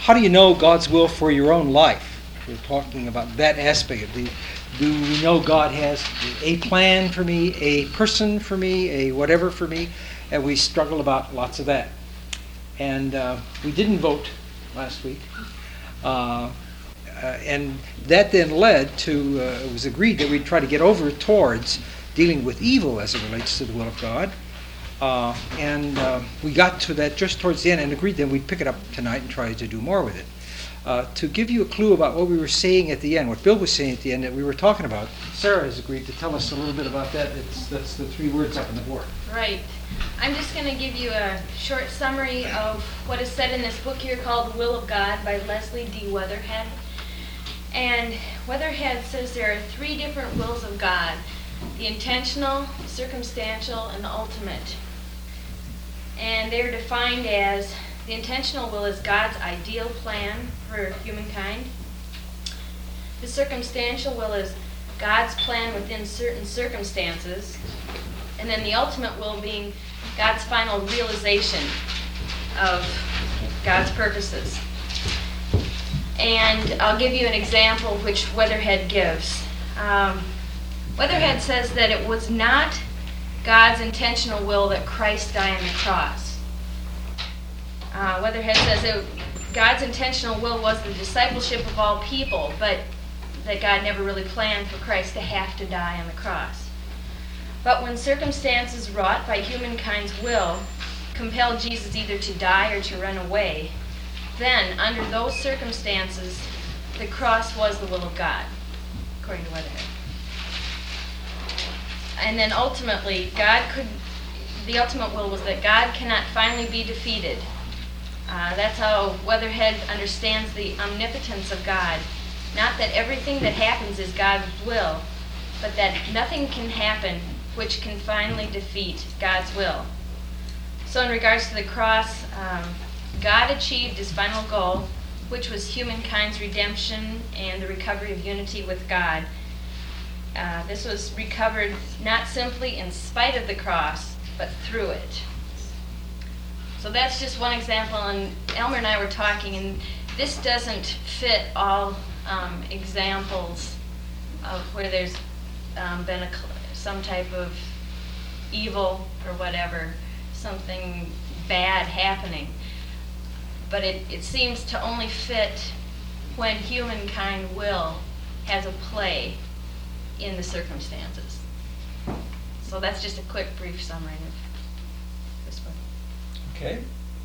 how do you know God's will for your own life? We're talking about that aspect of do we know God has a plan for me, a person for me, a whatever for me? And we struggle about lots of that. And we didn't vote last week. And that then led to, it was agreed that we'd try to get over towards dealing with evil as it relates to the will of God. And we got to that just towards the end and agreed that we'd pick it up tonight and try to do more with it. To give you a clue about what we were saying at the end, what Bill was saying at the end that we were talking about, Sarah has agreed to tell us a little bit about that. That's the 3 words up on the board. Right. I'm just going to give you a short summary of what is said in this book here called The Will of God by Leslie D. Weatherhead. And Weatherhead says there are 3 different wills of God: the intentional, circumstantial, and the ultimate. And they're defined as: the intentional will is God's ideal plan for humankind. The circumstantial will is God's plan within certain circumstances. And then the ultimate will being God's final realization of God's purposes. And I'll give you an example which Weatherhead gives. Weatherhead says that it was not God's intentional will that Christ die on the cross. Weatherhead says that God's intentional will was the discipleship of all people, but that God never really planned for Christ to have to die on the cross. But when circumstances wrought by humankind's will compelled Jesus either to die or to run away, then, under those circumstances, the cross was the will of God, according to Weatherhead. And then ultimately, the ultimate will was that God cannot finally be defeated. That's how Weatherhead understands the omnipotence of God. Not that everything that happens is God's will, but that nothing can happen which can finally defeat God's will. So in regards to the cross, God achieved his final goal, which was humankind's redemption and the recovery of unity with God. This was recovered not simply in spite of the cross, but through it. So that's just one example, and Elmer and I were talking, and this doesn't fit all examples of where there's been some type of evil or whatever, something bad happening. But it seems to only fit when humankind will has a play in the circumstances. So that's just a quick, brief summary of this one. Okay.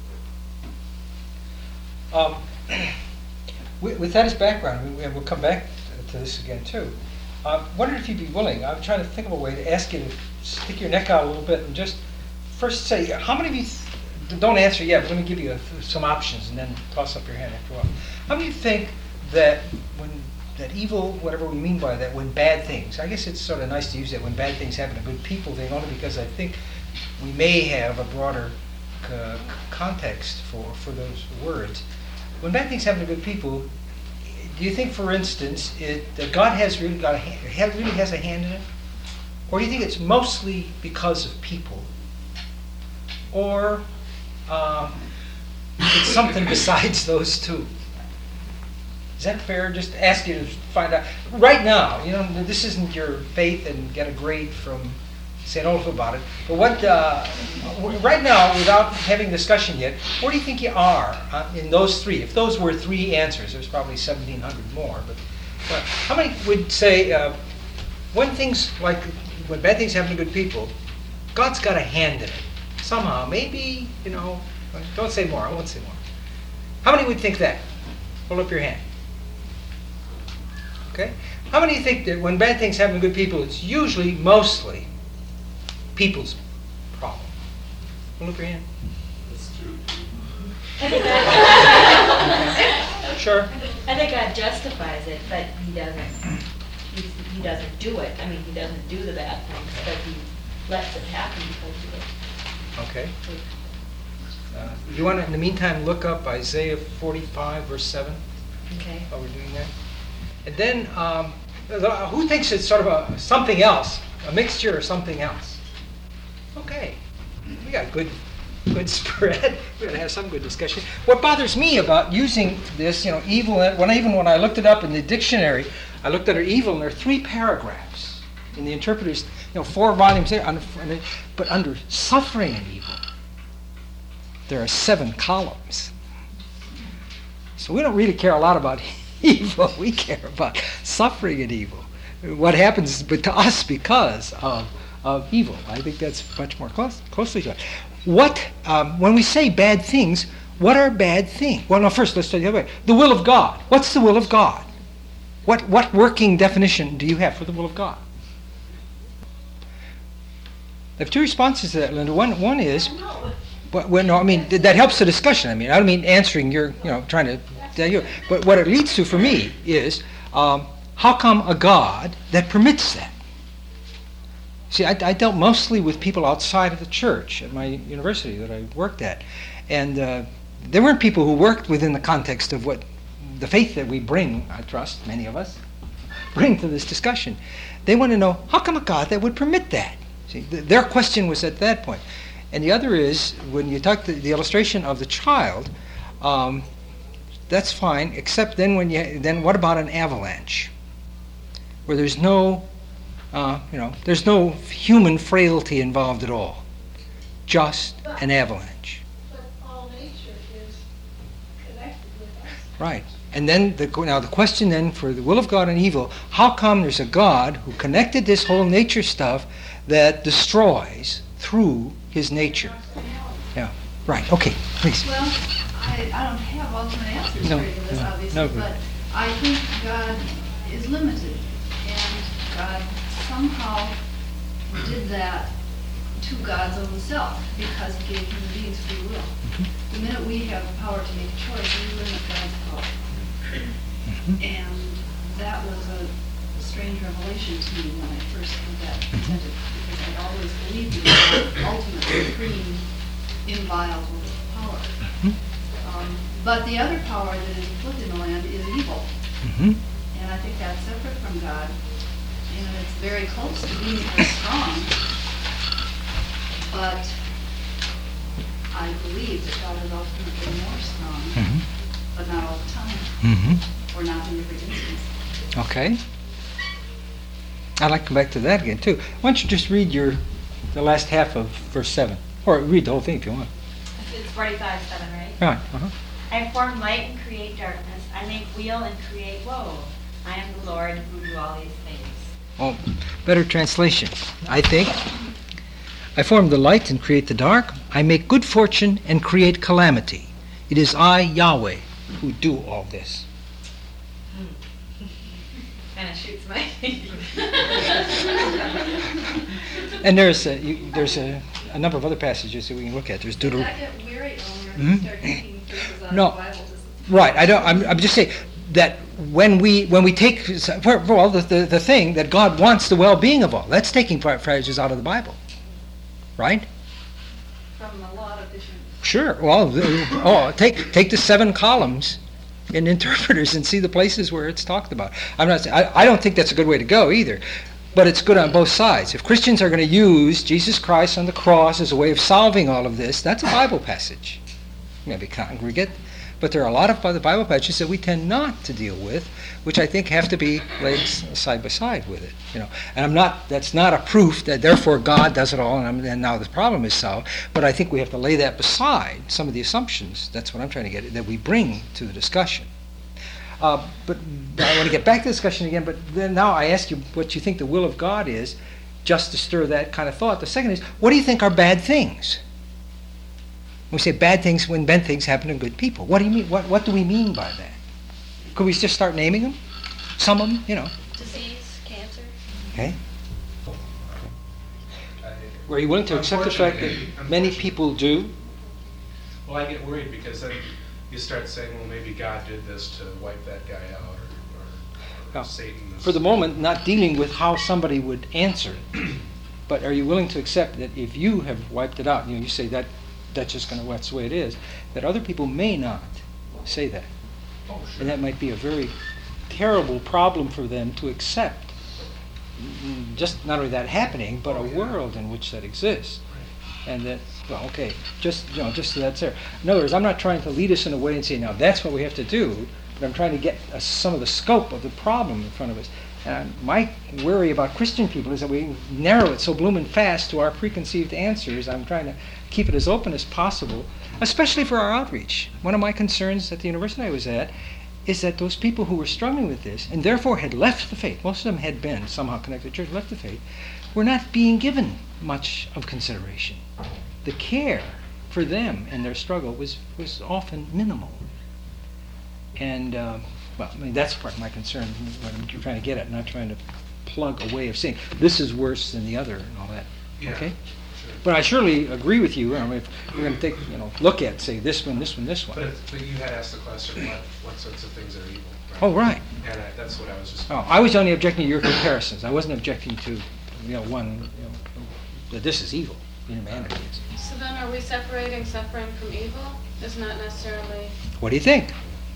With that as background, we'll come back to this again too. I wondered if you'd be willing. I'm trying to think of a way to ask you to stick your neck out a little bit and just first say, how many of you, don't answer yet, but let me give you some options and then toss up your hand after a while. How many of you think that when that evil, whatever we mean by that, when bad things, I guess it's sort of nice to use that, when bad things happen to good people thing, only because I think we may have a broader context for those words. When bad things happen to good people, do you think, for instance, that God really has a hand in it? Or do you think it's mostly because of people? Or it's something besides those two? Is that fair? Just ask you to find out. Right now, this isn't your faith and get a grade from St. Olaf about it. But right now, without having discussion yet, where do you think you are in those 3? If those were 3 answers, there's probably 1,700 more. But how many would say when bad things happen to good people, God's got a hand in it somehow? Maybe, don't say more. I won't say more. How many would think that? Hold up your hand. Okay. How many think that when bad things happen to good people, it's usually, mostly, people's problem? Hold up your hand. That's true. Sure. I think God justifies it, but he doesn't. He doesn't do it. I mean, he doesn't do the bad things, but he lets it happen because of it. Okay. You want to, in the meantime, look up Isaiah 45, verse 7? Okay. While we're doing that. And then, who thinks it's sort of something else, a mixture or something else? Okay. We got good good spread. We're gonna have some good discussion. What bothers me about using this, evil, when I looked it up in the dictionary, I looked at evil, and there are 3 paragraphs in the interpreter's, 4 volumes there, but under suffering and evil, there are 7 columns. So we don't really care a lot about evil. We care about suffering and evil. What happens to us because of evil. I think that's much more closely to it. When we say bad things, what are bad things? Well, no, first let's tell you the other way. The will of God. What's the will of God? What working definition do you have for the will of God? I have 2 responses to that, Linda. One is, that helps the discussion. I don't mean answering your, trying to tell you. But what it leads to for me is, how come a God that permits that? See, I dealt mostly with people outside of the church at my university that I worked at. And there weren't people who worked within the context of what the faith that we bring, I trust, many of us, bring to this discussion. They want to know, how come a God that would permit that? See, their question was at that point. And the other is, when you talk the illustration of the child, that's fine, except then what about an avalanche? Where there's no human frailty involved at all. Just an avalanche. But all nature is connected with us. Right. And then the question then for the will of God and evil, how come there's a God who connected this whole nature stuff that destroys through his nature? Yeah. Right. Okay. Please. Well, I don't have ultimate answers No, for you to this, no, obviously, no. but I think God is limited, and God somehow did that to God's own self because he gave human beings free will. The minute we have the power to make a choice, we limit God's power. And that was a strange revelation to me when I first heard that presented, because I'd always believed in the ultimate, supreme, inviolable power. But the other power that is put in the land is evil. And I think that's separate from God. And it's very close to being as strong. But I believe that God is ultimately more strong, but not all the time, or not in every instance. Okay. I'd like to come back to that again, too. Why don't you just read the last half of verse 7? Or read the whole thing if you want. It's 45:7, right? Right. I form light and create darkness. I make weal and create woe. I am the Lord who do all these things. Oh, better translation, I think. I form the light and create the dark. I make good fortune and create calamity. It is I, Yahweh, who do all this. Kind of shoots my And there's a number of other passages that we can look at. There's Does Deuteronomy. that get weary when you start taking verses out No. of the Bible? Right. I'm just saying that when we take the thing that God wants the well-being of all, that's taking phrases out of the Bible, right? From a lot of different... Sure. Well, take the 7 columns in interpreters and see the places where it's talked about. I'm not saying I don't think that's a good way to go either, but it's good on both sides. If Christians are going to use Jesus Christ on the cross as a way of solving all of this, that's a Bible passage. Maybe congregate. But there are a lot of other Bible passages that we tend not to deal with, which I think have to be laid side by side with it. And that's not a proof that therefore God does it all and now the problem is solved. But I think we have to lay that beside some of the assumptions. That's what I'm trying to get at, that we bring to the discussion. But I want to get back to the discussion again, but then now I ask you what you think the will of God is, just to stir that kind of thought. The second is, what do you think are bad things? We say bad things when bad things happen to good people. What do you mean? What do we mean by that? Could we just start naming them? Some of them, Disease, cancer. Okay. Were you willing to accept the fact that many people do? Well, I get worried because then you start saying, well, maybe God did this to wipe that guy out, or Yeah. Satan. For the moment, not dealing with how somebody would answer it. But are you willing to accept that if you have wiped it out, you say that's just that's the way it is, that other people may not say that? Oh, sure. And that might be a very terrible problem for them to accept. Just not only that happening, but a world in which that exists. And that Well, okay, just so that's there. In other words, I'm not trying to lead us in a way and say, now that's what we have to do, but I'm trying to get some of the scope of the problem in front of us. And my worry about Christian people is that we narrow it so bloomin' fast to our preconceived answers. I'm trying to keep it as open as possible, especially for our outreach. One of my concerns at the university I was at is that those people who were struggling with this, and therefore had left the faith, most of them had been somehow connected to the church, left the faith, were not being given much of consideration. The care for them and their struggle was often minimal. And, well, I mean, that's part of my concern, what I'm trying to get at, not trying to plug a way of saying, this is worse than the other and all that. Yeah, Okay? sure. But I surely agree with you. I mean, if we're going to take, look at, say, this one, this one, this one. But you had asked the question, what sorts of things are evil? Right? Oh, right. And that's what I was just. Oh, I was only objecting to your comparisons. I wasn't objecting to, one, that this is evil. Humanity is. So then are we separating suffering from evil? It's not necessarily... What do you think?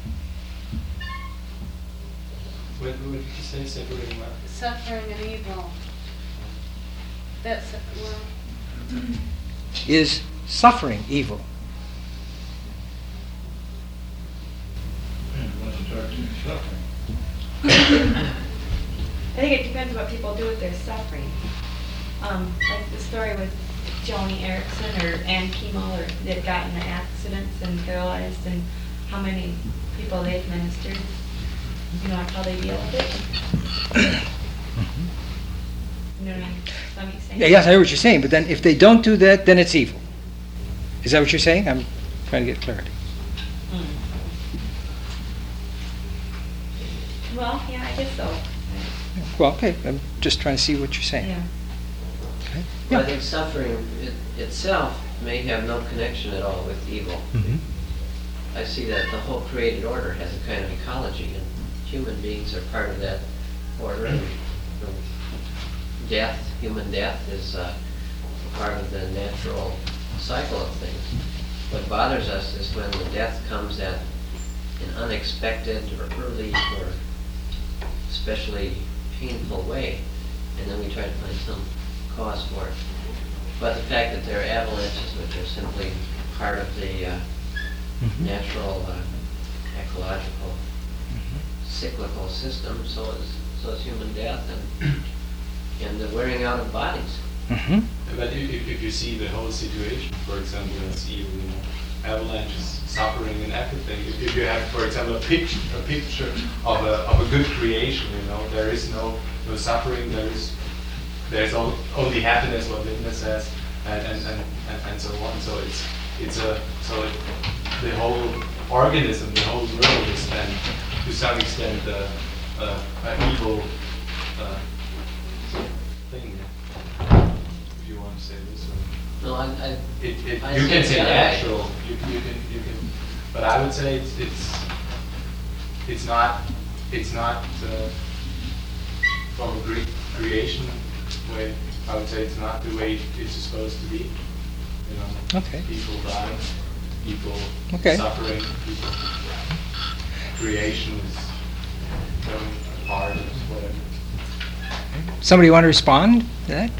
What did you say, separating what? Suffering and evil. That's, well... Is suffering evil? I think it depends what people do with their suffering. Like the story with Joni Erickson or Ann Kimmel, or that got in the accidents and paralyzed, and how many people they've ministered. You know how they deal with it? You know what I'm saying? Yeah, yes, I hear what you're saying, but then if they don't do that, then it's evil. Is that what you're saying? I'm trying to get clarity. Well, yeah, I guess so. Well, okay, I'm just trying to see what you're saying. Yeah. Okay. Well, I think suffering itself may have no connection at all with evil. Mhm. I see that the whole created order has a kind of ecology, and human beings are part of that order. And human death is part of the natural cycle of things. What bothers us is when the death comes at an unexpected or early or especially painful way, and then we try to find some cause for it. But the fact that there are avalanches, which are simply part of the natural, ecological, cyclical system, so is human death and the wearing out of bodies. Mm-hmm. But if you see the whole situation, for example, as evil, avalanches, suffering, and everything. If you have, for example, a picture of a good creation, there is no suffering. There's only happiness, what Linda says, and so on. So the whole organism, the whole world is then to some extent an evil thing. If you want to say this. No, You I can see say it. natural. You can, but I would say it's not from a Greek creation way. I would say it's not the way it's supposed to be. Okay. People dying, people Okay. suffering, people. Creation is going apart, whatever. Somebody want to respond to that?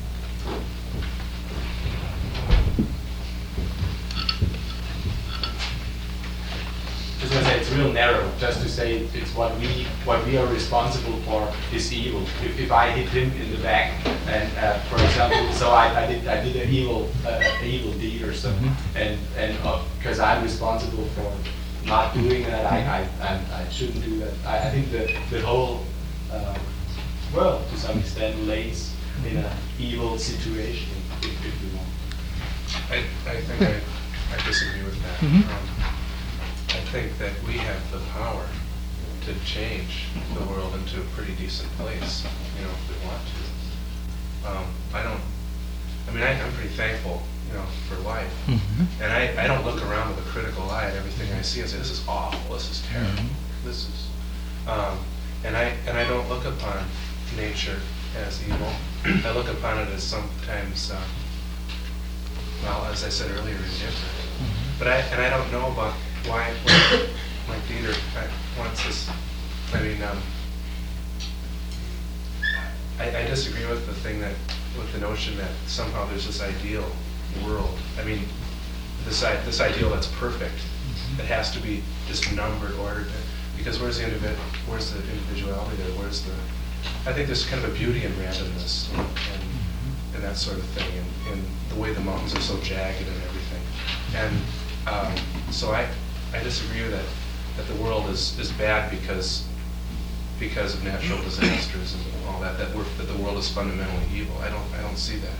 Just want to say it's real narrow. Just to say it's what we are responsible for is evil. If I hit him in the back, and for example, so I did an evil deed or something, and because I'm responsible for not doing that, I shouldn't do that. I think the whole world to some extent lays in an evil situation, if you want. I think I disagree with that. Mhm. I think that we have the power to change the world into a pretty decent place, if we want to. I'm pretty thankful, for life. Mm-hmm. And I don't look around with a critical eye at everything I see and say, this is awful, this is terrible, this is, and I don't look upon nature as evil. I look upon it as sometimes, as I said earlier, indifferent. But I don't know about why, like Dieter wants this, I disagree with the notion that somehow there's this ideal world. this ideal that's perfect. It has to be this numbered, ordered. Because where's the individuality there? I think there's kind of a beauty in randomness and that sort of thing, and the way the mountains are so jagged and everything. And so I disagree with that the world is bad because of natural disasters and all that the world is fundamentally evil. I don't see that.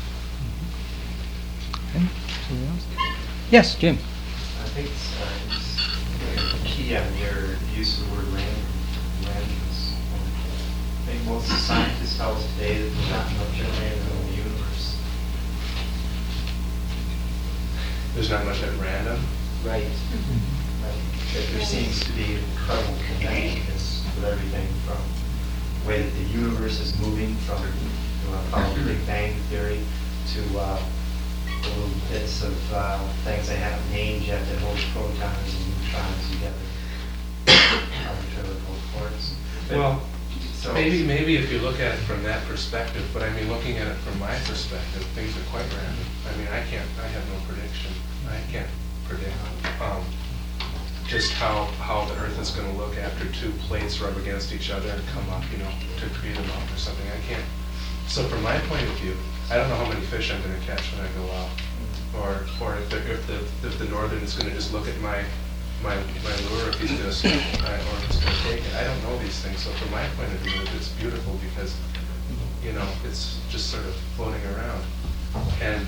Okay. Somebody else? Yes, Jim. I think it's key on your use of the word randomness. I think most of the scientists tell us today that there's not much random in the universe. There's not much at random. Right. That there seems to be incredible connectedness with everything, from the way that the universe is moving from the Big Bang Theory to little bits of things that haven't named yet that hold protons and neutrons together. Arbitrary quarks. Well, so maybe if you look at it from that perspective, but I mean, looking at it from my perspective, things are quite random. I mean, I have no prediction. I can't predict just how the Earth is going to look after two plates rub against each other and come up, to create a mountain or something. I can't. So from my point of view, I don't know how many fish I'm going to catch when I go out, or if the northern is going to just look at my lure, if he's going to swim, or if he's going to take it. I don't know these things. So from my point of view, it's beautiful because it's just sort of floating around. And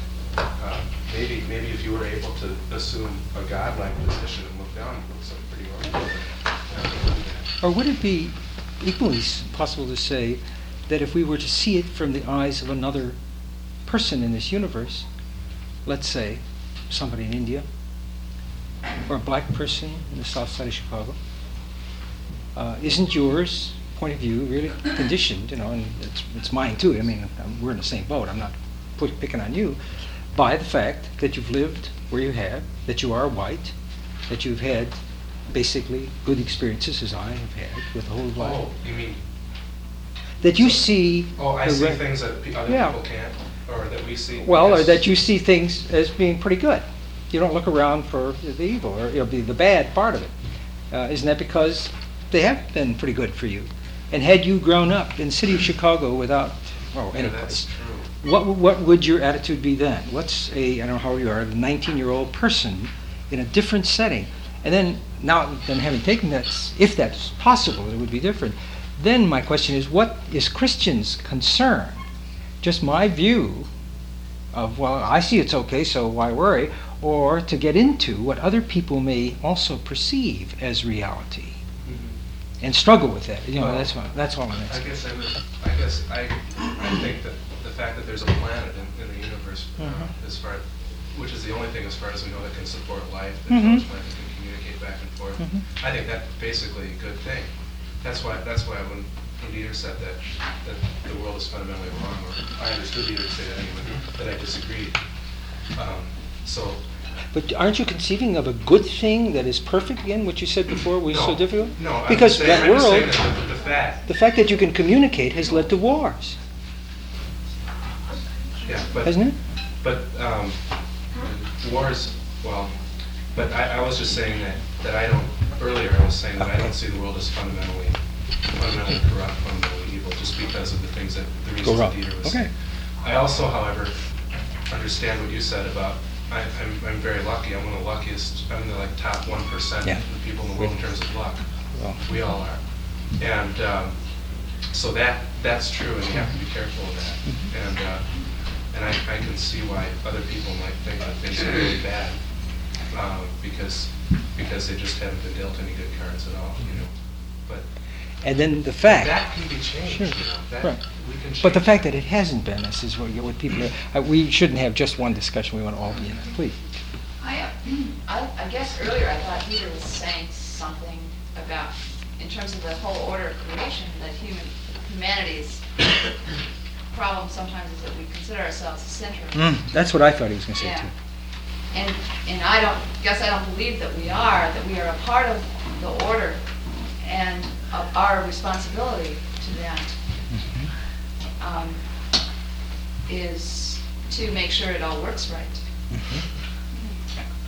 maybe if you were able to assume a godlike position and look down, it looks like pretty ordinary. Or would it be equally possible to say that if we were to see it from the eyes of another person in this universe, let's say somebody in India, or a black person in the south side of Chicago, isn't yours point of view really conditioned, and it's mine too. I mean, we're in the same boat. I'm not picking on you, by the fact that you've lived where you have, that you are white, that you've had basically good experiences as I have had with the whole of life. Oh, you mean? That you see. Oh, I the see re- things that other Yeah. people can't, or that we see. Well, or because- that you see things as being pretty good. You don't look around for the evil or the bad part of it. Isn't that because they have been pretty good for you? And had you grown up in the city of Chicago without, any that's place, true. what would your attitude be then? What's I don't know how you are, a 19-year-old person in a different setting? And then having taken that, if that's possible, it would be different. Then my question is, what is Christians' concern? Just my view of, well, I see it's okay, so why worry? Or to get into what other people may also perceive as reality and struggle with that. Well, that's all I'm asking. I think that the fact that there's a planet in the universe, which is the only thing as far as we know that can support life, that those planets can communicate back and forth. I think that's basically a good thing. That's why when Dieter said that the world is fundamentally wrong, or I understood Dieter to say that anyway, that I disagreed. But aren't you conceiving of a good thing that is perfect, again, what you said before was so difficult? No, because I'm that just world, saying that the fact. that you can communicate has led to wars, Yeah, but hasn't it? But wars, but I was just saying that I don't, earlier I was saying that I don't see the world as fundamentally corrupt, fundamentally evil, just because of the reasons that Dieter was saying. I also, however, understand what you said about, I'm very lucky. I'm one of the luckiest, I'm the top 1% of the people in the world in terms of luck. Well. We all are. And so that's true, and you have to be careful of that. And I can see why other people might think that things are really bad, because they just haven't been dealt any good cards at all, But And then the fact. that can be changed, Right. We can change. But the fact that it hasn't been, this is what people are, we shouldn't have just one discussion, we want to all be in it. Please. I guess earlier I thought Peter was saying something about, in terms of the whole order of creation, that humanity's problem sometimes is that we consider ourselves the center. That's what I thought he was going to say Yeah. too. And I don't believe that we are a part of the order and of our responsibility to them is to make sure it all works right.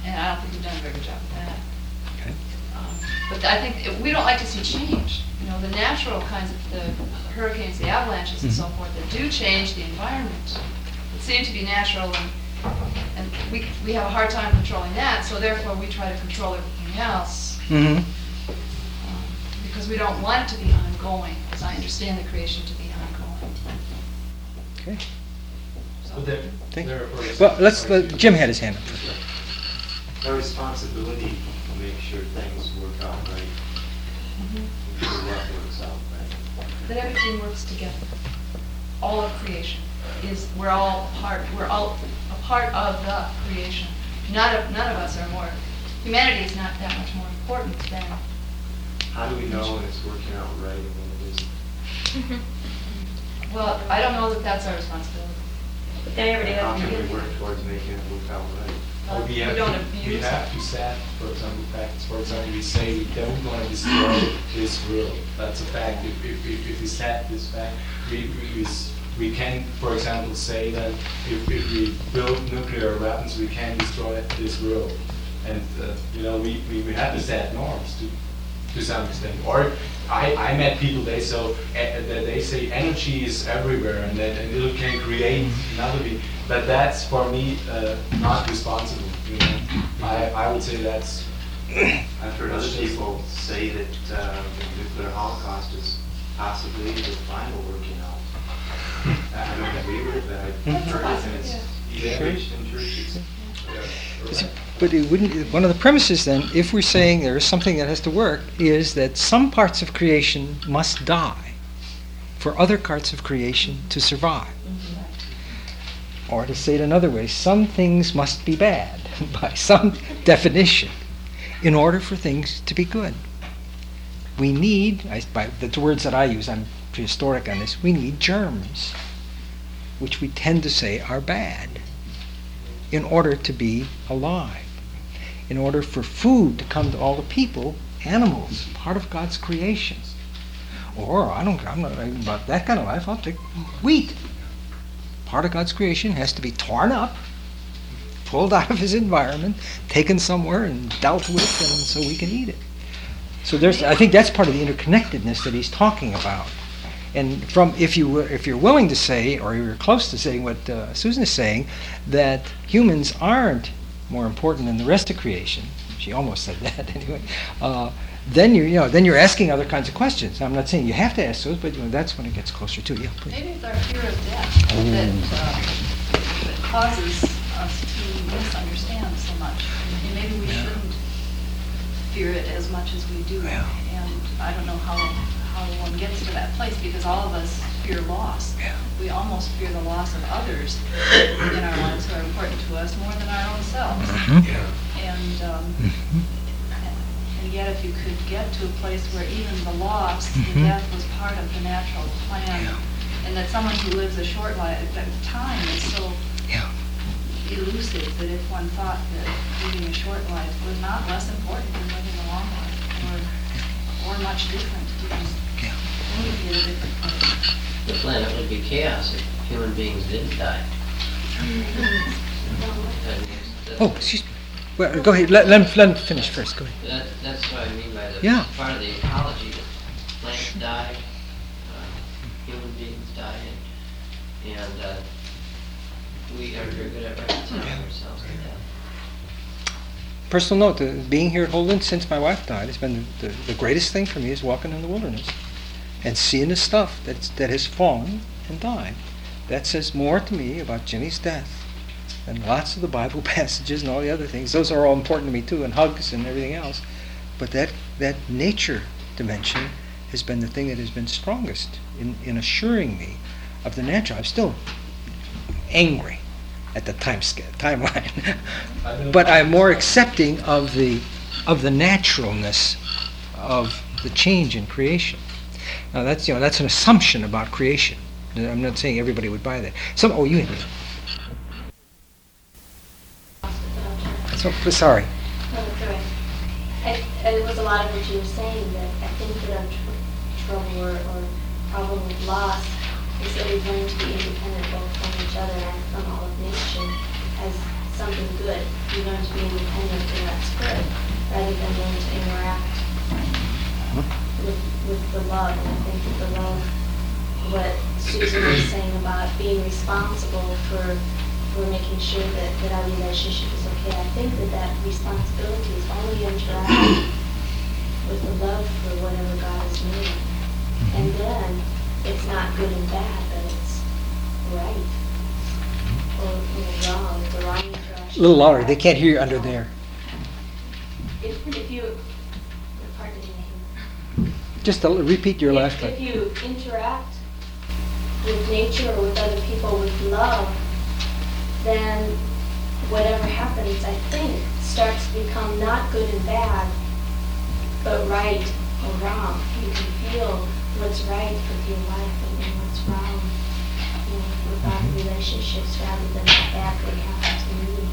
And I don't think we've done a very good job with that. Okay. But I think we don't like to see change. You know, the natural kinds of the hurricanes, the avalanches and so forth that do change the environment, that seem to be natural, and we have a hard time controlling that, so therefore we try to control everything else. Mm-hmm. Because we don't want it to be ongoing, as I understand the creation to be ongoing. Okay. So- But Thank there you. are- Well, Jim had his hand up. Our responsibility to make sure things work out right, Mhm. make sure what works out right. That everything works together. All of creation is, we're all a part of the creation. None of us are more, humanity is not that much more important than. How do we know when it's working out right and when it isn't? Well, I don't know that that's our responsibility. But then everybody How has to can we be. work towards making it work out right? Or we We have don't to, we abuse have it. to set, for example, facts. For example, we say we don't want to destroy this world. That's a fact. If we set this fact, we can, for example, say that if we build nuclear weapons, we can destroy this world. And we have to set norms to some extent. Or I met people, they say energy is everywhere and that it can create another thing. But that's for me not responsible. I would say that's. I've heard other people say that the nuclear holocaust is possibly the final working out. I don't agree with it, but I've heard it and it's even preached in churches. But it wouldn't. One of the premises, then, if we're saying there is something that has to work, is that some parts of creation must die for other parts of creation to survive. Or to say it another way, some things must be bad by some definition in order for things to be good. We need, by the words that I use, I'm prehistoric on this, we need germs, which we tend to say are bad, in order to be alive. In order for food to come to all the people, animals, part of God's creation. Or I'm not about that kind of life, I'll take wheat. Part of God's creation has to be torn up, pulled out of his environment, taken somewhere and dealt with, and so we can eat it. So I think that's part of the interconnectedness that he's talking about. And if you're willing to say, or you're close to saying what Susan is saying, that humans aren't more important than the rest of creation, she almost said that anyway, then you're asking other kinds of questions. I'm not saying you have to ask those, but that's when it gets closer to you. Please. Maybe it's our fear of death that causes us to misunderstand so much. And maybe we shouldn't fear it as much as we do. Yeah. And I don't know how one gets to that place, because all of us fear loss. Yeah. We almost fear the loss of others in our lives who are important to us more than our own selves. Mm-hmm. And yet if you could get to a place where even the loss, Mhm. the death was part of the natural plan, Yeah. and that someone who lives a short life, that time is so Yeah. elusive that if one thought that living a short life was not less important than living a long life, or much different, Yeah. we would be at a different place. The planet would be chaos if human beings didn't die. And that's- Oh, excuse me. Well, go ahead. Let him finish first. Go ahead. That's what I mean by the Yeah. part of the ecology that plants die, human beings die, and we are very good at reconciling ourselves to death. Personal note, being here at Holden since my wife died has been the greatest thing for me, is walking in the wilderness and seeing the stuff that has fallen and died. That says more to me about Jenny's death than lots of the Bible passages and all the other things. Those are all important to me too, and hugs and everything else. But that nature dimension has been the thing that has been strongest in assuring me of the natural. I'm still angry at the timeline, but I'm more accepting of the naturalness of the change in creation. Now that's an assumption about creation. I'm not saying everybody would buy that. You had it. Sorry. No, that's all right. It was a lot of what you were saying, that I think that our trouble or problem with loss is that we've learned to be independent both from each other and from all of nature as something good. You learn to be independent, and that's good, rather than learn to interact with the love. And I think that the love, what Susan was saying about being responsible for making sure that our relationship is okay, I think that responsibility is only interacting with the love for whatever God has made. And then it's not good and bad, but it's right or wrong. The wrong interaction. A little louder. They can't hear you under there. If you, pardon me. Just repeat your last If part. you interact with nature or with other people with love, then whatever happens, I think, starts to become not good and bad, but right or wrong. You can feel what's right with your life and what's wrong, with our relationships, rather than what bad could happen to me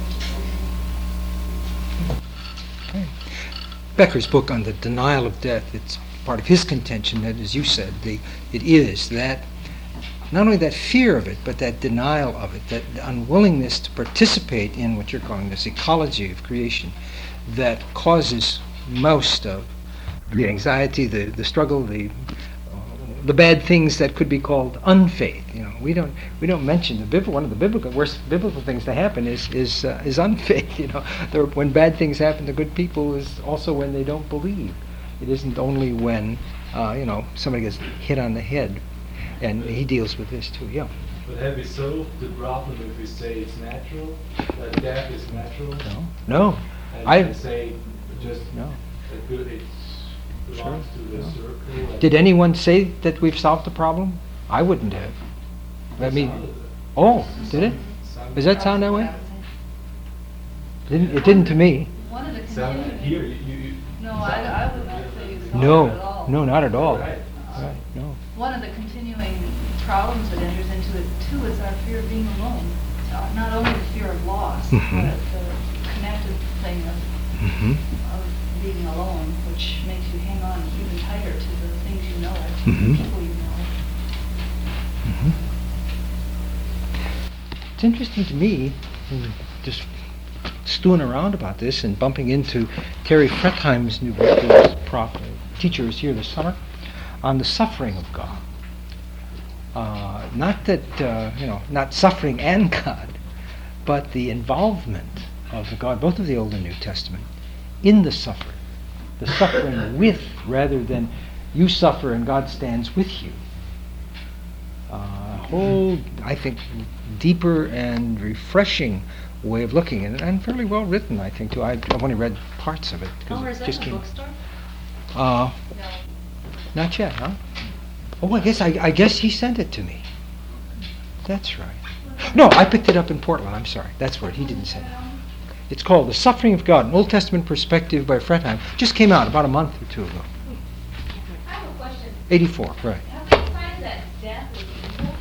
or to somebody. Becker's book on the denial of death, it's part of his contention that, as you said, it is that, not only that fear of it, but that denial of it, that unwillingness to participate in what you're calling this ecology of creation, that causes most of the anxiety, the struggle, the bad things that could be called unfaith. We don't mention one of the worst biblical things to happen is unfaith. When bad things happen to good people is also when they don't believe. It isn't only when somebody gets hit on the head, and he deals with this too. Yeah. But have we solved the problem if we say it's natural, that death is natural? No. And say just no. That it belongs to the circle. Did anyone say that we've solved the problem? I wouldn't have. I mean, did it? Does that sound that way? It didn't to me. One of the Sound here, No, I would not say you solved it at all. No, not at all. Right. No. One of the continuing problems that enters into it too is our fear of being alone. Not only the fear of loss, but the connected thing of being alone, which makes you hang on even tighter to the things you know, to the people you know. It's interesting to me, just stewing around about this and bumping into Terry Fretheim's new book, whose teacher is here this summer, on the suffering of God. Not that, not suffering and God, but the involvement of the God, both of the Old and New Testament, in the suffering. The suffering with, rather than you suffer and God stands with you. Whole, I think, deeper and refreshing way of looking at it, and fairly well written, I think, too. I've only read parts of it. Is that in the bookstore? No. Not yet, huh? Oh, I guess he sent it to me. That's right. No, I picked it up in Portland. I'm sorry. That's where he didn't send it. It's called The Suffering of God, an Old Testament Perspective by Fretheim. Just came out about a month or two ago. I have a question. 84, right. How do you find that death is evil?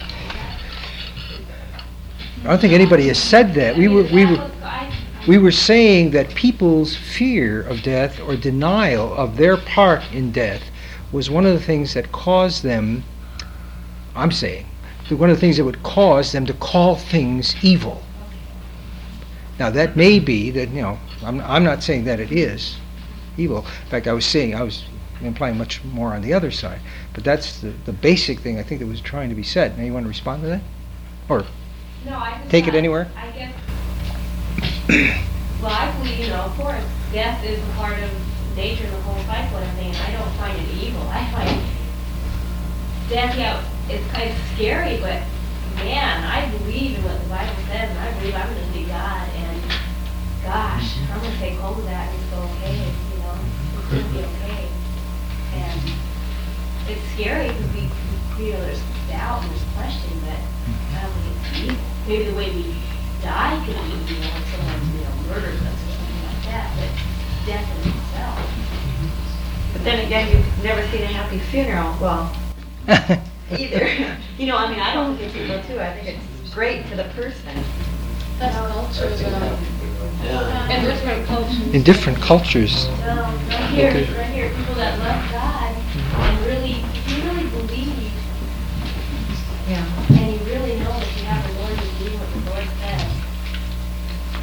I don't think anybody has said that. We were saying that people's fear of death or denial of their part in death was one of the things that caused them, I'm saying, one of the things that would cause them to call things evil. Now that may be that, I'm not saying that it is evil. In fact, I was implying much more on the other side. But that's the basic thing I think that was trying to be said. Now you want to respond to that? Or No, I just take it anywhere? I guess. Well, I believe, of course, death is a part of nature, the whole cycle and everything, and I don't find it evil. I find death, it's kind of scary, but man, I believe in what the Bible says, and I believe I'm going to see God, and gosh, I'm going to take hold of that and just go, okay, it's going to be okay. And it's scary because we there's doubt and there's question, but I don't think it's evil. Maybe the way we die could be evil if someone murders us or something like that, but death in itself. But then again, you've never seen a happy funeral. Well, either. I don't think it's evil too. I think it's great for the person. That's cultures. Yeah. In different cultures. In different cultures. Right here, people that love God and really believe, Yeah. and you really know that you have the Lord to do what the Lord says.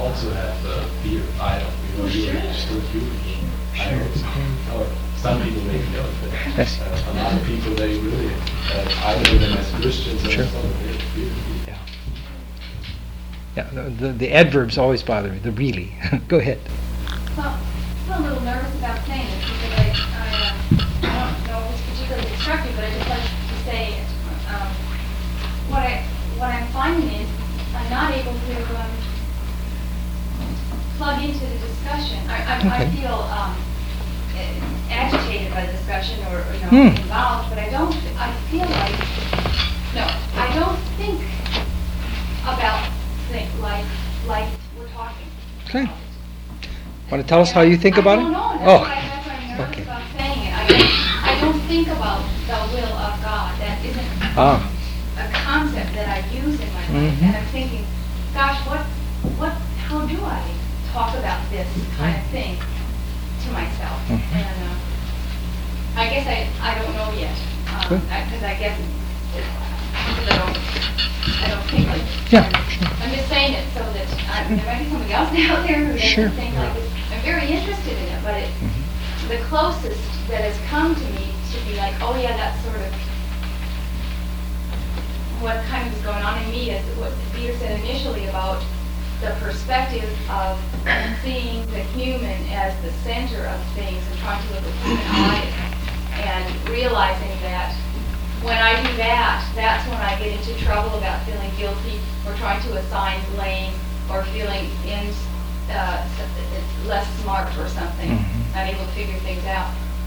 also have fear. I don't. You know, you're still human. I don't. Or some people maybe don't, but Yes. a lot of people, they really, I know them as Christians, and Sure. some of them fear. Yeah, the adverbs always bother me, the really. Go ahead. Well, I'm a little nervous about saying this because I don't know if it's particularly constructive, but I just like to say what I'm finding is I'm not able to plug into the discussion. I Okay. feel agitated by the discussion or Hmm. involved, but I feel like, no, I don't think about things like we're talking. Okay. Want to tell us how you think about it? I don't know. Oh, That's why I'm nervous okay. about saying it. I don't think about the will of God. That isn't Ah. a concept that I use in my life. Mhm. And I'm thinking, gosh, how do I talk about this kind of thing to myself? Mhm. And I guess I don't know yet. Good. Because I guess because I don't think like Yeah, sure. I'm just saying it so that there might be somebody else out there who Sure. doesn't think like this. I'm very interested in it, but Mm-hmm. the closest that has come to me to be like, oh yeah, that's sort of what kind of is going on in me is what Peter said initially about the perspective of seeing the human as the center of things and trying to look at human eyes and realizing that when I do that, that's when I get into trouble about feeling guilty or trying to assign blame or feeling less smart or something, Mhm. not able to figure things out.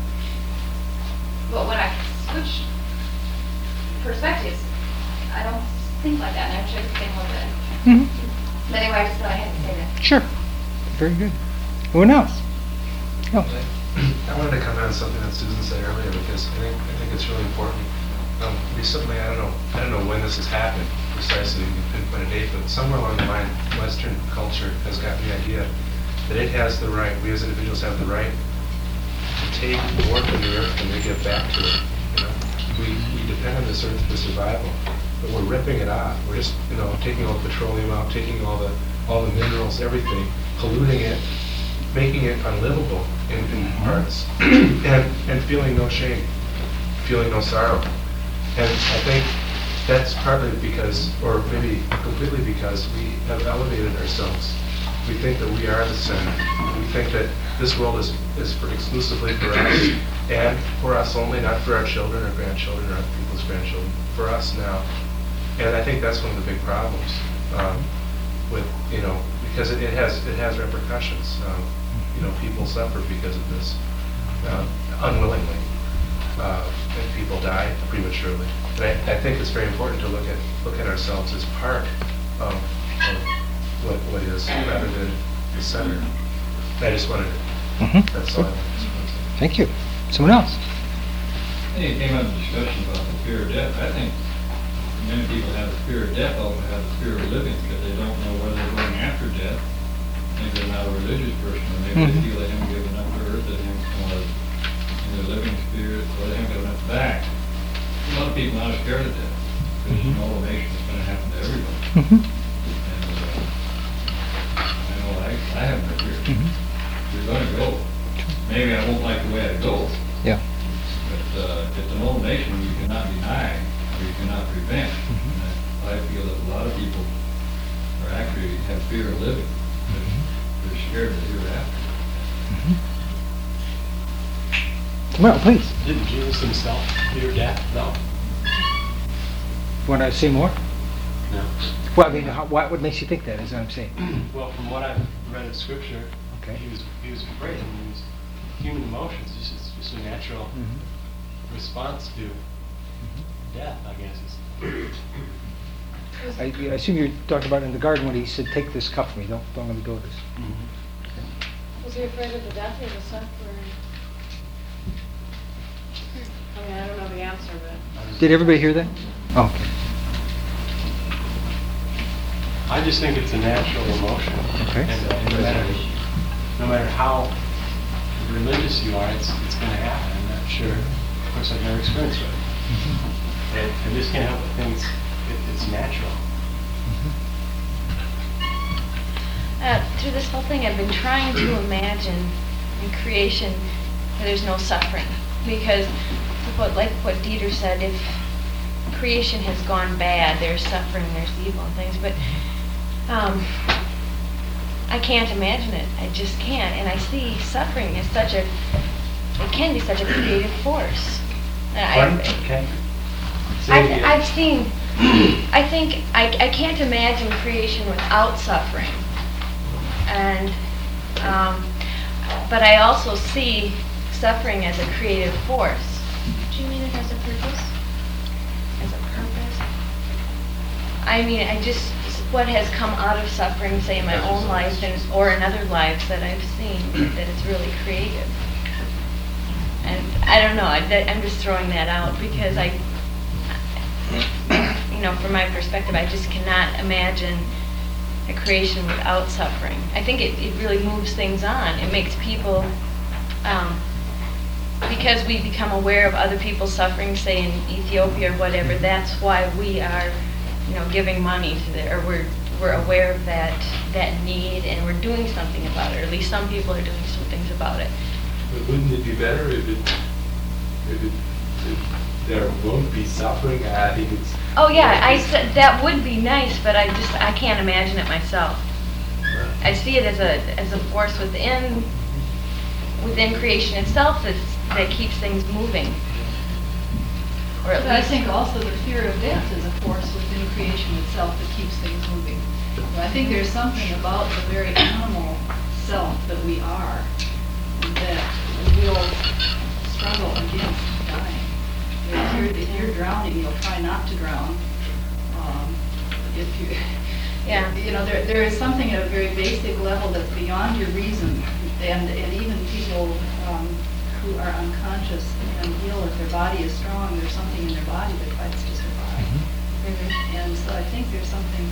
But when I switch perspectives, I don't think like that, and I'm sure it's been more good. Mhm. But anyway, I just thought I had to say that. Sure. Very good. Anyone else? Oh. I wanted to comment on something that Susan said earlier because I think it's really important. Recently, I don't know when this has happened precisely, you can pinpoint a date, but somewhere along the line, Western culture has gotten the idea that it has the right, we as individuals have the right to take the work of the earth and we give back to it. You know, we depend on this earth for survival, but we're ripping it off. We're just taking all the petroleum out, taking all the minerals, everything, polluting it, making it unlivable in parts, and feeling no shame, feeling no sorrow. And I think that's partly because, or maybe completely because, we have elevated ourselves. We think that we are the center. We think that this world is exclusively for us, and for us only, not for our children or grandchildren or other people's grandchildren, for us now. And I think that's one of the big problems with, because it has repercussions. People suffer because of this unwillingly. And people die prematurely. And I think it's very important to look at ourselves as part of what is, rather than the center. I just wanted to, Mhm. that's all I wanted to say. Thank you. Someone else? I think it came up in discussion about the fear of death. I think many people have the fear of death, also have the fear of living because they don't know whether they're going after death. Maybe they're not a religious person, or maybe they feel they haven't given up to earth, they haven't come in their living spirit, or they haven't got enough back. A lot of people now are scared of death because nation is going to happen to everybody. Mhm. And I know I have no fear. Mhm. You're going to go. Maybe I won't like the way I go. Yeah. But it's an old nation you cannot deny or you cannot prevent. And I feel that a lot of people are actually have fear of living. They're scared of the hereafter. Well, please. Didn't Jesus himself fear death? No. Want to say more? No. Well, I mean, what makes you think that, is what I'm saying? Well, from what I've read of Scripture, Okay. he was afraid. I mean, it was human emotions. It's just a natural response to death, I guess. I assume you're talking about in the garden when he said, "Take this cup from me, don't let me go this." Was he afraid of the death or the suffering? I mean, I don't know the answer, but. Did everybody hear that? Oh, okay. I just think it's a natural emotion. Okay. And no matter how religious you are, it's going to happen. I'm not sure. Of course, I've never experienced it. I just can't help but think it's natural. Through this whole thing, I've been trying to imagine in creation that there's no suffering. Because, like what Dieter said, if creation has gone bad, there's suffering, there's evil and things. But I can't imagine it. I just can't. And I see suffering as it can be such a creative force. Okay. I've seen, I think, I can't imagine creation without suffering. And, but I also see suffering as a creative force. Do you mean it has a purpose? As a purpose? I mean, what has come out of suffering, say in my own life or in other lives that I've seen, that it's really creative. And I don't know, I'm just throwing that out because from my perspective, I just cannot imagine a creation without suffering. I think it really moves things on. It makes people, because we become aware of other people's suffering, say in Ethiopia or whatever, that's why we are, giving money to or we're aware of that need and we're doing something about it, or at least some people are doing some things about it. But wouldn't it be better if there won't be suffering? I think it's. Oh yeah, I said that would be nice, but I can't imagine it myself. I see it as a force within creation itself that keeps things moving. Or at But I least think also the fear of death is a force within creation itself that keeps things moving. So I think there's something about the very animal self that we are that will struggle against dying. If you're drowning, you'll try not to drown. There is something at a very basic level that's beyond your reason, and even people who are unconscious and ill, if their body is strong, there's something in their body that fights to survive. Mm-hmm. And so I think there's something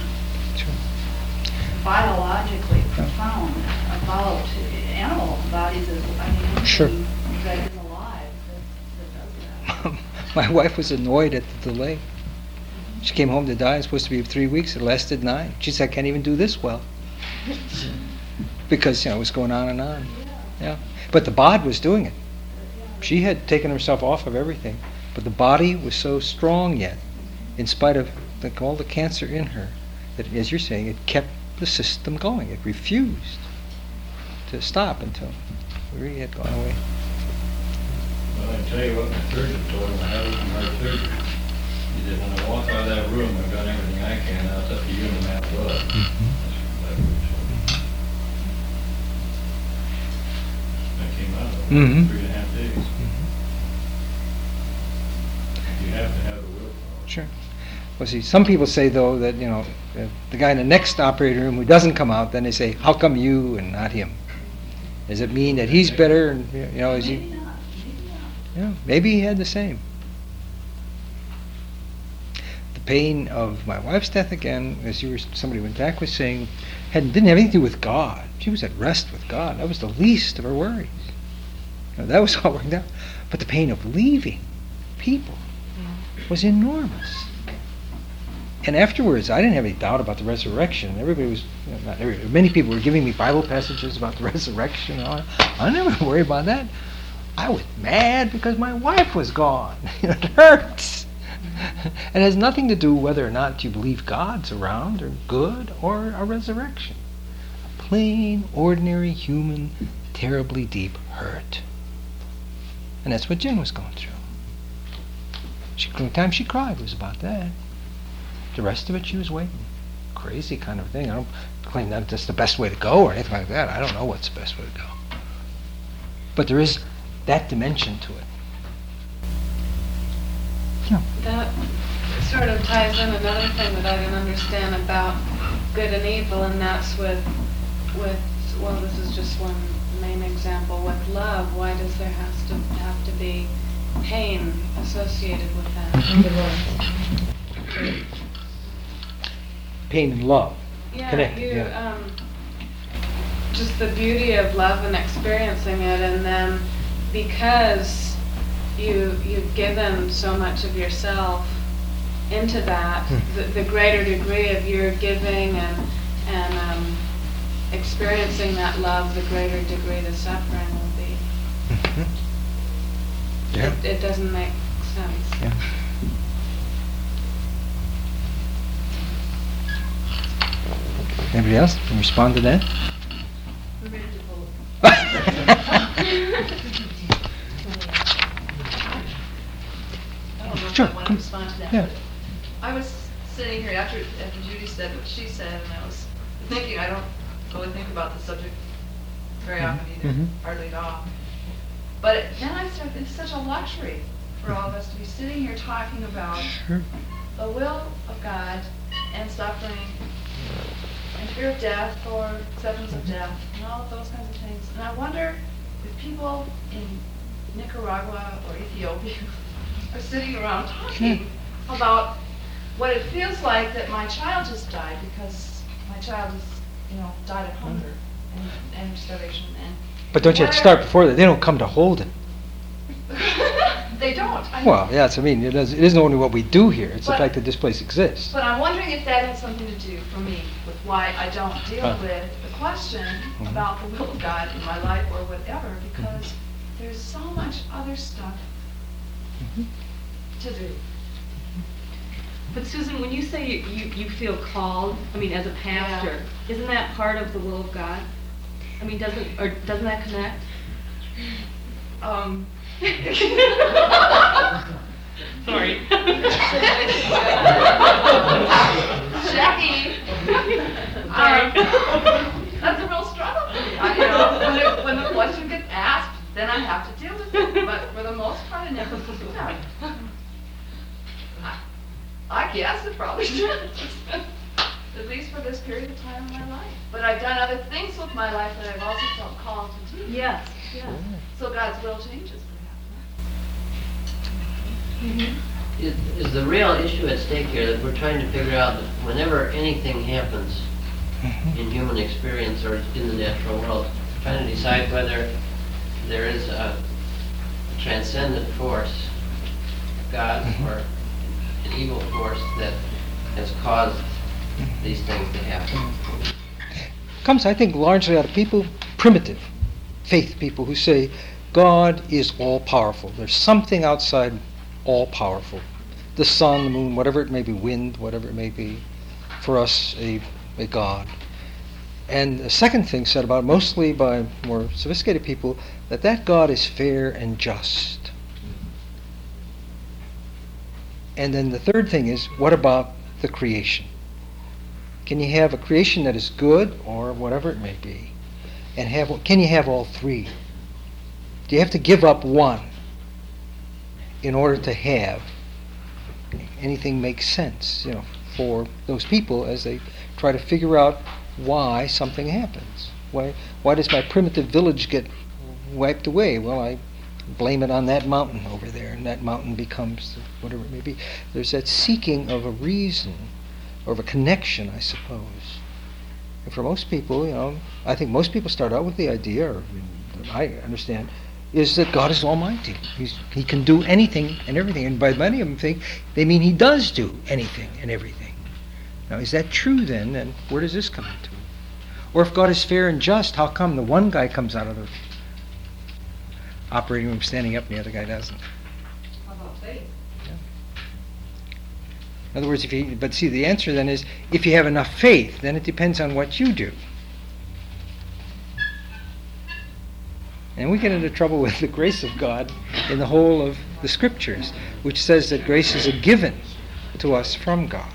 biologically profound about animal bodies Sure. that is alive that does that. My wife was annoyed at the delay. She came home to die. It was supposed to be 3 weeks. It lasted 9. She said, I can't even do this well. Because, it was going on and on. Yeah. But the bod was doing it. She had taken herself off of everything. But the body was so strong yet, in spite of all the cancer in her, that, as you're saying, it kept the system going. It refused to stop until we really had gone away. Well, I can tell you what my surgeon told me when I was in heart surgery. He said, when I walk out of that room, I've done everything I can. Now it's up to you and the man blood. That's what he told me. I came out of it in 3.5 days. You have to have the willpower. Sure. Well, see, some people say, though, that, the guy in the next operating room who doesn't come out, then they say, how come you and not him? Does it mean that he's better? And, is he? Maybe not. Yeah, maybe he had the same. The pain of my wife's death, again, as somebody went back was saying, didn't have anything to do with God. She was at rest with God. That was the least of her worries. That was all worked out. But the pain of leaving people was enormous. And afterwards, I didn't have any doubt about the resurrection. Everybody was, not everybody, many people were giving me Bible passages about the resurrection. I never worried about that. I was mad because my wife was gone. It hurts. And it has nothing to do whether or not you believe God's around or good or a resurrection. A plain, ordinary, human, terribly deep hurt. And that's what Jen was going through. The time she cried was about that. The rest of it, she was waiting. Crazy kind of thing. I don't claim that that's the best way to go or anything like that. I don't know what's the best way to go. But there is that dimension to it. Yeah. That sort of ties in another thing that I don't understand about good and evil, and that's with well, this is just one main example, with love. Why does there have to be pain associated with that? Pain and love. Yeah, Connected, just the beauty of love and experiencing it, and then because you've given so much of yourself into that, the greater degree of your giving and experiencing that love, the greater degree the suffering will be. Mhm. Yeah. It doesn't make sense. Yeah. Anybody else can respond to that? I don't know if Sure, I want to come- respond to that. yeah. but I was sitting here after Judy said what she said, and I was thinking, I don't really think about the subject very often either, Mhm. hardly at all. But then I started, it's such a luxury for all of us to be sitting here talking about Sure. the will of God and suffering and fear of death or acceptance of death and all of those kinds of things. And I wonder if people in Nicaragua or Ethiopia are sitting around talking about what it feels like that my child just died because my child is, died of hunger and starvation. And But don't you have to start before that? They don't come to hold it. They don't. I know. Well, yes, I mean, it isn't only what we do here, it's the But- fact that this place exists. But I'm wondering if that has something to do for me with why I don't deal Huh. with the question Mhm. about the will of God in my life or whatever, because there's so much other stuff Mhm. to do. But Susan, when you say you feel called, I mean, as a pastor, isn't that part of the will of God? I mean, doesn't that connect? Sorry. Jackie, that's a real struggle for me. When the question gets asked, then I have to deal with it. But for the most part, I never do that. I guess it probably does. At least for this period of time in my life. But I've done other things with my life that I've also felt called to do. Yes. So God's will changes, perhaps. Is the real issue at stake here that we're trying to figure out that whenever anything happens in human experience or in the natural world, trying to decide whether there is a transcendent force, God, or an evil force that has caused these things to happen. Comes, I think, largely out of people, primitive faith people who say God is all-powerful. There's something outside all-powerful. The sun, the moon, whatever it may be, wind, whatever it may be, for us, a God. And the second thing said about it, mostly by more sophisticated people, that God is fair and just. And then the third thing is, what about the creation? Can you have a creation that is good, or whatever it may be, and can you have all three? Do you have to give up one in order to have anything make sense, for those people as they try to figure out why something happens? Why does my primitive village get wiped away? Well, I blame it on that mountain over there, and that mountain becomes whatever it may be. There's that seeking of a reason, or of a connection, I suppose. And for most people, I think most people start out with the idea, or I understand, is that God is almighty. He can do anything and everything. And by many of them think, they mean he does do anything and everything. Now, is that true then? And where does this come into? Or if God is fair and just, how come the one guy comes out of the operating room standing up and the other guy doesn't? How about faith? In other words, but see, the answer then is, if you have enough faith, then it depends on what you do. And we get into trouble with the grace of God in the whole of the Scriptures, which says that grace is a given to us from God.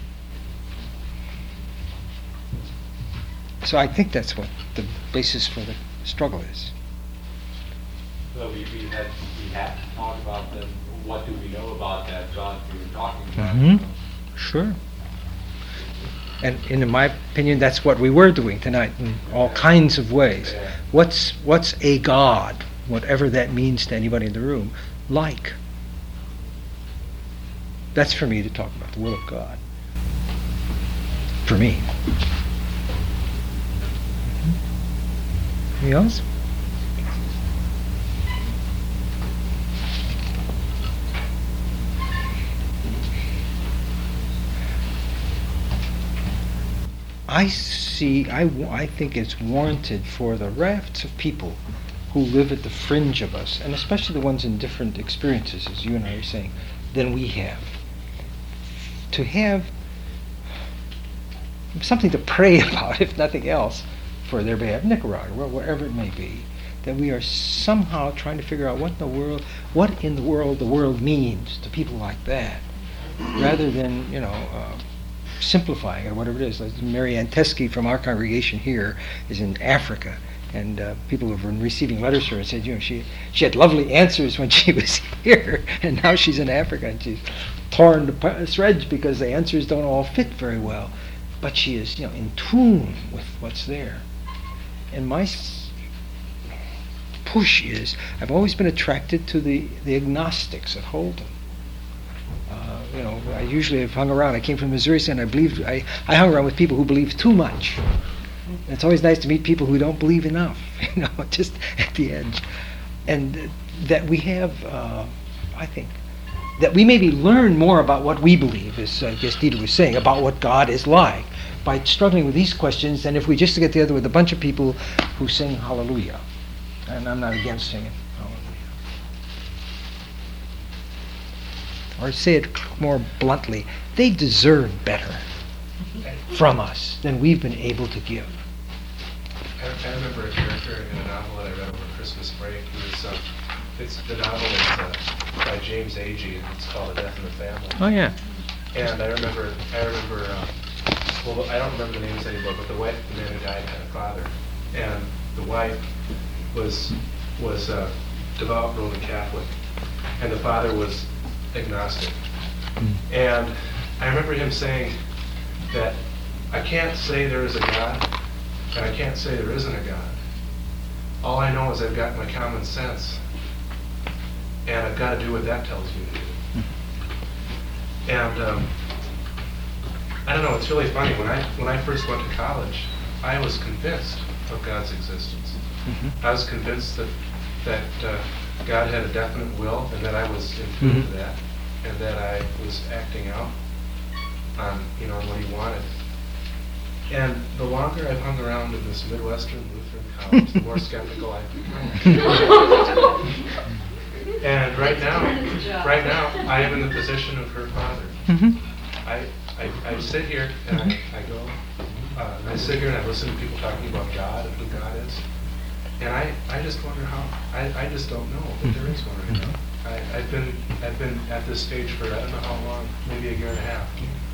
So I think that's what the basis for the struggle is. So we have to talk about what do we know about that God we were talking about. Mm-hmm. Sure. And in my opinion, that's what we were doing tonight in all kinds of ways. Yeah. What's a God, whatever that means to anybody in the room, like? That's for me to talk about, the will of God. For me. Anything else? I see, I think it's warranted for the rafts of people who live at the fringe of us, and especially the ones in different experiences, as you and I are saying, than we have, to have something to pray about, if nothing else, for their behalf, Nicaragua, or wherever it may be, that we are somehow trying to figure out what in the world means to people like that, rather than, simplifying or whatever it is. Like Mary Ann Teskey from our congregation here is in Africa, and people have been receiving letters from her and said, she had lovely answers when she was here, and now she's in Africa and she's torn to shreds because the answers don't all fit very well. But she is, in tune with what's there. And my push is, I've always been attracted to the agnostics at Holden. I usually have hung around. I came from Missouri, and I hung around with people who believe too much. It's always nice to meet people who don't believe enough, just at the edge. And that we have, I think, that we maybe learn more about what we believe, as I guess Dieter was saying, about what God is like, by struggling with these questions than if we just get together with a bunch of people who sing Hallelujah. And I'm not against singing Hallelujah. Or say it more bluntly, they deserve better from us than we've been able to give. I remember a character in a novel that I read over Christmas break. The novel is by James Agee, and it's called A Death in the Family. Oh yeah. And I remember. Well, I don't remember the names anymore, but the man who died had a father, and the wife was devout Roman Catholic, and the father was agnostic. And I remember him saying that I can't say there is a God, and I can't say there isn't a God. All I know is I've got my common sense, and I've got to do what that tells me to do. And I don't know, it's really funny. When I first went to college, I was convinced of God's existence. I was convinced that God had a definite will, and that I was in tune to that, and that I was acting out on what He wanted. And the longer I've hung around in this Midwestern Lutheran college, the more skeptical I've become. And right now, I am in the position of her father. I sit here and I go, and I sit here and I listen to people talking about God and who God is, and I just wonder how. I just don't know that there is one right now. I've been at this stage for I don't know how long, maybe a year and a half.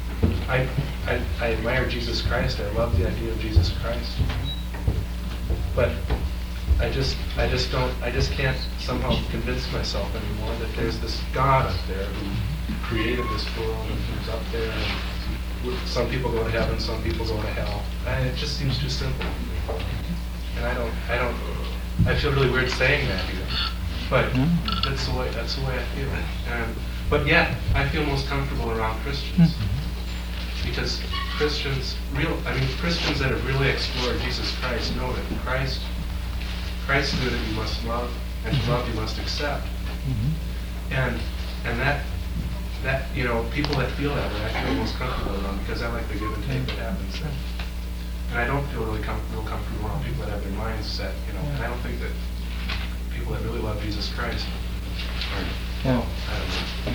I admire Jesus Christ. I love the idea of Jesus Christ, but I just can't somehow convince myself anymore that there's this God up there who created this world and who's up there. And some people go to heaven, some people go to hell. And it just seems too simple. And I feel really weird saying that here, but that's the way I feel. But yet I feel most comfortable around Christians, because Christians that have really explored Jesus Christ know that Christ knew that you must love, and to love you must accept. And that people that feel that way, I feel most comfortable around, because I like the give and take that happens there. And I don't feel really comfortable around people that have their minds set, and I don't think that people that really love Jesus Christ are, I don't know.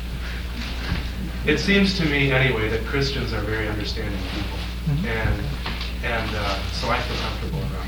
It seems to me, anyway, that Christians are very understanding people, and so I feel comfortable around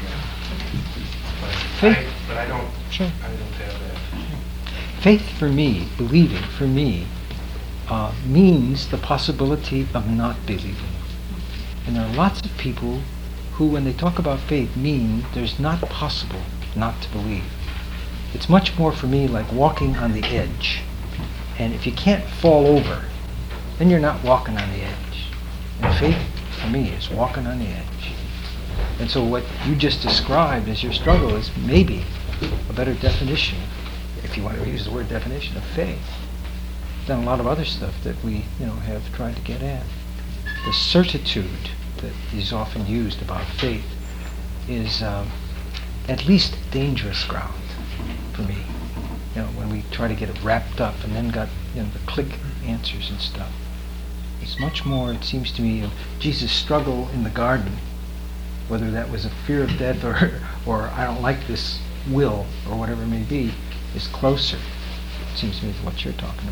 that. But I don't have that. Faith for me, believing for me, means the possibility of not believing. And there are lots of people who, when they talk about faith, mean there's not possible not to believe. It's much more for me like walking on the edge. And if you can't fall over, then you're not walking on the edge. And faith, for me, is walking on the edge. And so what you just described as your struggle is maybe a better definition, if you want to use the word definition, of faith than a lot of other stuff that we have tried to get at. The certitude that is often used about faith is at least dangerous ground for me. When we try to get it wrapped up and then got the click answers and stuff. It's much more, it seems to me, of Jesus' struggle in the garden whether that was a fear of death or I don't like this will or whatever it may be, is closer, it seems to me, to what you're talking about.